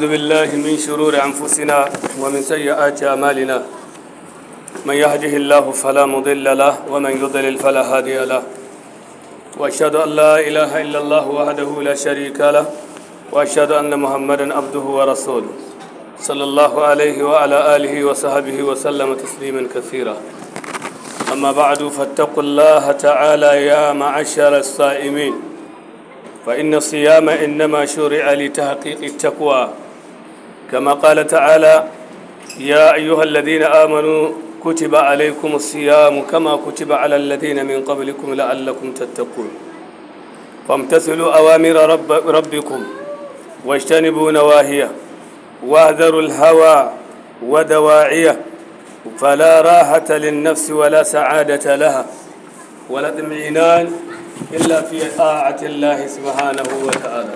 أعوذ بالله من شرور أنفسنا ومن سيئات أعمالنا من يهده الله فلا مضل له ومن يضلل فلا هادي له وأشهد أن لا إله إلا الله وحده لا شريك له وأشهد أن محمدا عبده ورسوله صلى الله عليه وعلى آله وصحبه وسلم تسليما كثيرا أما بعد فاتقوا الله تعالى يا معشر الصائمين فإن الصيام إنما شرع لتحقيق التقوى كما قال تعالى يا أيها الذين آمنوا كتب عليكم الصيام كما كتب على الذين من قبلكم لعلكم تتقون فامتثلوا أوامر ربكم واجتنبوا نواهيه واحذروا الهوى ودواعيه فلا راحة للنفس ولا سعادة لها ولا اطمئنان إلا في طاعة الله سبحانه وتعالى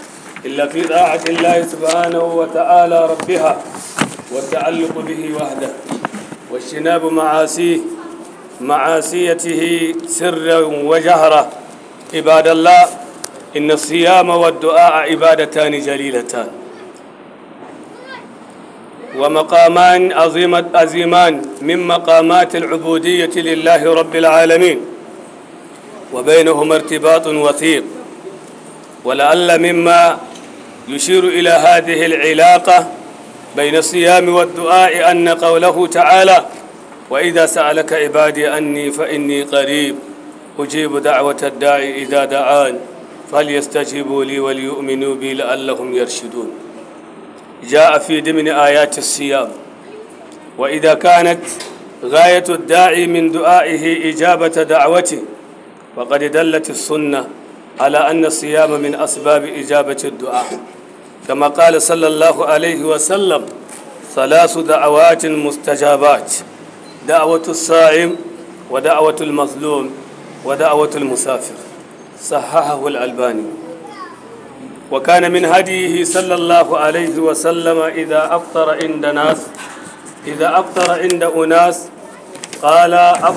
ربها والتعلق به وحده واجتناب معاصيته سرا وجهرا. عباد الله إن الصيام والدعاء عبادتان جليلتان ومقامان عظيمان من مقامات العبودية لله رب العالمين وبينهما ارتباط وثيق ولعل مما يشير إلى هذه العلاقة بين الصيام والدعاء أن قوله تعالى وإذا سألك عبادي أني فإني قريب أجيب دعوة الداعي إذا دعان فليستجيبوا لي وليؤمنوا بي لعلهم يرشدون. جاء في ضمن آيات الصيام وإذا كانت غاية الداعي من دعائه إجابة دعوته وقد دلت السنة على أن الصيام من أسباب إجابة الدعاء كما قال صلى الله عليه وسلم 3 دعوات مستجابات: دعوة الصائم ودعوة المظلوم ودعوة المسافر. صححه الألباني. وكان من هديه صلى الله عليه وسلم إذا أفطر عند أناس قال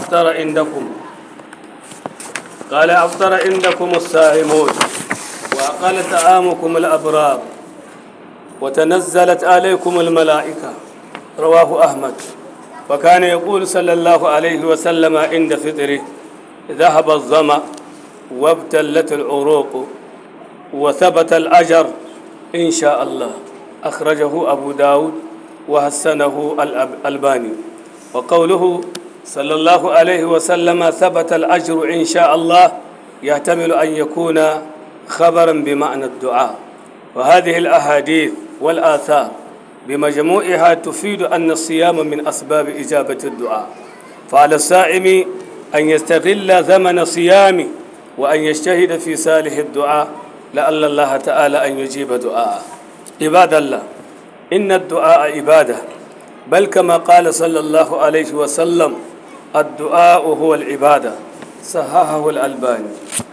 أفطر عندكم الصائمون وأقل طعامكم الأبرار وتنزلت عليكم الملائكة. رواه أحمد. وكان يقول صلى الله عليه وسلم عند فطره ذهب الظمأ وابتلت العروق وثبت الأجر إن شاء الله. أخرجه أبو داود وحسنه الألباني. وقوله صلى الله عليه وسلم ثبت الأجر إن شاء الله يحتمل أن يكون خبرا بمعنى الدعاء. وهذه الأحاديث والآثار بمجموعها تفيد أن الصيام من أسباب إجابة الدعاء، فعلى الصائم أن يستغل زمن صيامه وأن يجتهد في صالح الدعاء لعل الله تعالى أن يجيب دعاءه. عباد الله إن الدعاء عبادة، بل كما قال صلى الله عليه وسلم الدعاء هو العبادة. صححه الألباني.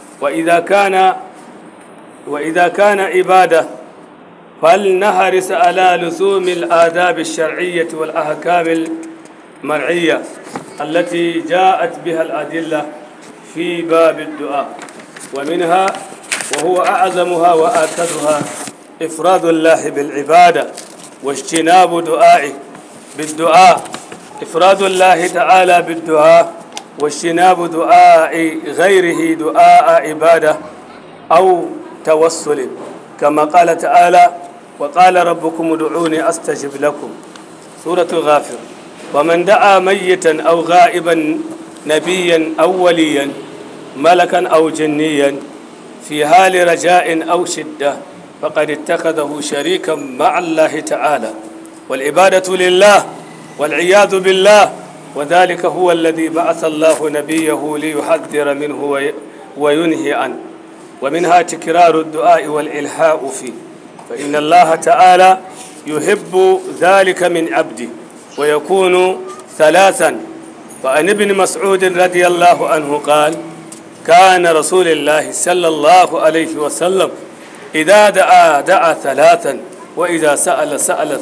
وإذا كان عبادة فلنحرص على لزوم الآداب الشرعية والأحكام المرعية التي جاءت بها الأدلة في باب الدعاء، ومنها وهو أعظمها وآكدها إفراد الله بالعبادة واجتناب بالدعاء. إفراد الله تعالى بالدعاء واجتناب دعاء غيره دعاء عبادة أو توسل، كما قال تعالى وقال ربكم ادعوني أستجب لكم. سورة الغافر. ومن دعا ميتا أو غائبا نبيا أو وليا ملكا أو جنيا في حال رجاء أو شدة فقد اتخذه شريكا مع الله تعالى، والعبادة لله والعياذ بالله، وذلك هو الذي بعث الله نبيه ليحذر منه وينهي عنه. ومنها تكرار الدعاء والإلحاء فيه، فإن الله تعالى يحب ذلك من عبده ويكون 3. فعن ابن مسعود رضي الله عنه قال كان رسول الله صلى الله عليه وسلم إذا دعا 3 وإذا سأل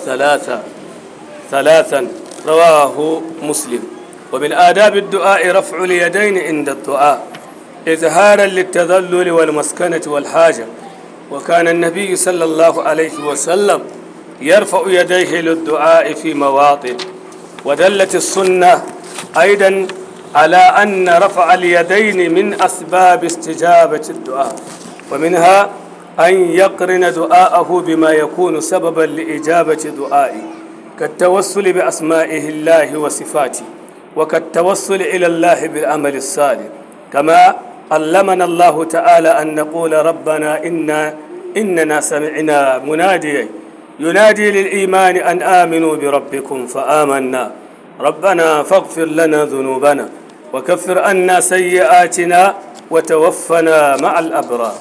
3. رواه مسلم. ومن آداب الدعاء رفع اليدين عند الدعاء إظهارا للتذلل والمسكنة والحاجة. وكان النبي صلى الله عليه وسلم يرفع يديه للدعاء في مواطن. ودلت السنة أيضا على أن رفع اليدين من أسباب استجابة الدعاء، ومنها أن يقرن دعاءه بما يكون سببا لإجابة دعائه، كالتوسل بأسمائه الله وصفاته، وكالتوسل إلى الله بالعمل الصالح. كما علمنا الله تعالى أن نقول ربنا إننا سمعنا مناديا ينادي للإيمان أن آمنوا بربكم فآمنا ربنا فاغفر لنا ذنوبنا وكفر عنا سيئاتنا وتوفنا مع الأبرار.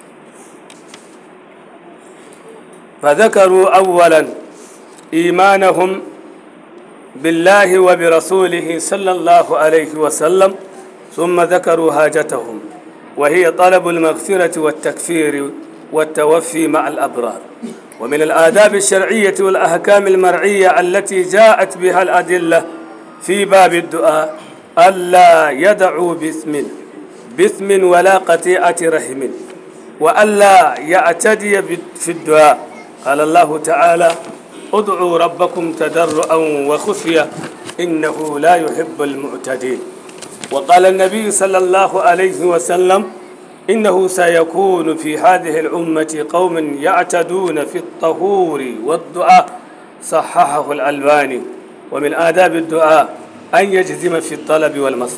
فذكروا أولا إيمانهم بالله وبرسوله صلى الله عليه وسلم، ثم ذكروا حاجتهم وهي طلب المغفرة والتكفير والتوفي مع الأبرار. ومن الآداب الشرعية والأحكام المرعية التي جاءت بها الأدلة في باب الدعاء ألا يدعوا باسم ولا قطيعة رحم، وألا يعتدي في الدعاء. قال الله تعالى ادعوا ربكم تضرعا وخفية إنه لا يحب المعتدين. وقال النبي صلى الله عليه وسلم إنه سيكون في هذه الأمة قوم يعتدون في الطهور والدعاء، صححه الألباني. ومن آداب الدعاء أن يجزم في الطلب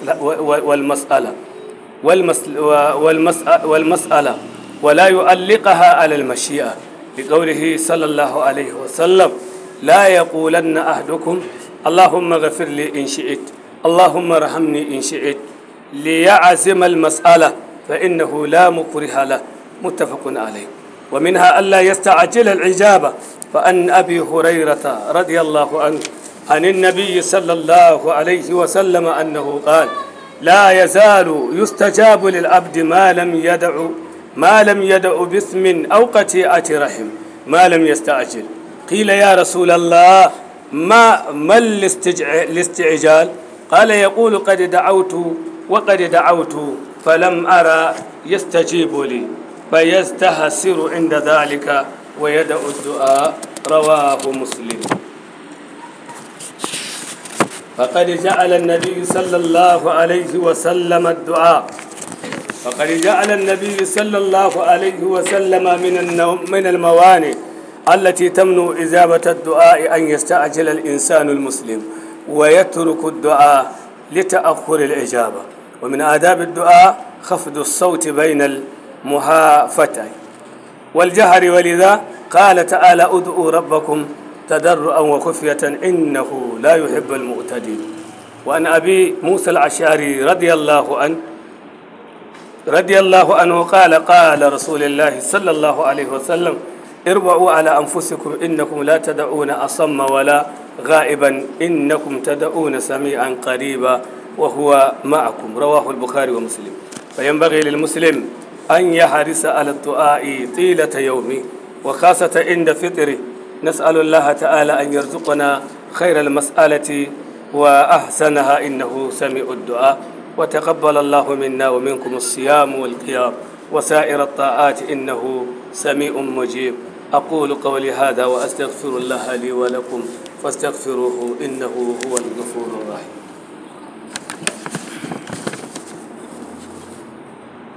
والمسألة ولا يؤلقها على المشيئة، لقوله صلى الله عليه وسلم لا يقولن أحدكم اللهم اغفر لي إن شئت اللهم ارحمني إن شئت ليعزم المسألة فإنه لا مكره له، متفق عليه. ومنها ألا يستعجل العجابة، فأن أبي هريرة رضي الله عنه عن النبي صلى الله عليه وسلم أنه قال لا يزال يستجاب للعبد ما لم يدع باسم أو قطيعة رحم ما لم يستعجل. قيل يا رسول الله ما الاستعجال؟ قال يقول قد دعوت فلم أرى يستجيب لي فيستهسر عند ذلك ويدع الدعاء، رواه مسلم. فقد جعل النبي صلى الله عليه وسلم من الموانع التي تمنع إجابة الدعاء أن يستعجل الإنسان المسلم ويترك الدعاء لتأخر الإجابة. ومن آداب الدعاء خفض الصوت بين المحافتين والجهر، ولذا قال تعالى ادعوا ربكم تضرعا وخفية إنه لا يحب المعتدين. وعن أبي موسى الأشعري رضي الله عنه قال قال رسول الله صلى الله عليه وسلم اربعوا على أنفسكم إنكم لا تدعون أصم ولا غائبا إنكم تدعون سميعا قريبا وهو معكم، رواه البخاري ومسلم. فينبغي للمسلم أن يحرص على الدعاء طيلة يومه وخاصة عند فطره. نسأل الله تعالى أن يرزقنا خير المسألة وأحسنها إنه سميع الدعاء، وتقبل الله منا ومنكم الصيام والقيام وسائر الطاعات إنه سميع مجيب. أقول قولي هذا وأستغفر الله لي ولكم فاستغفروه إنه هو الغفور الرحيم.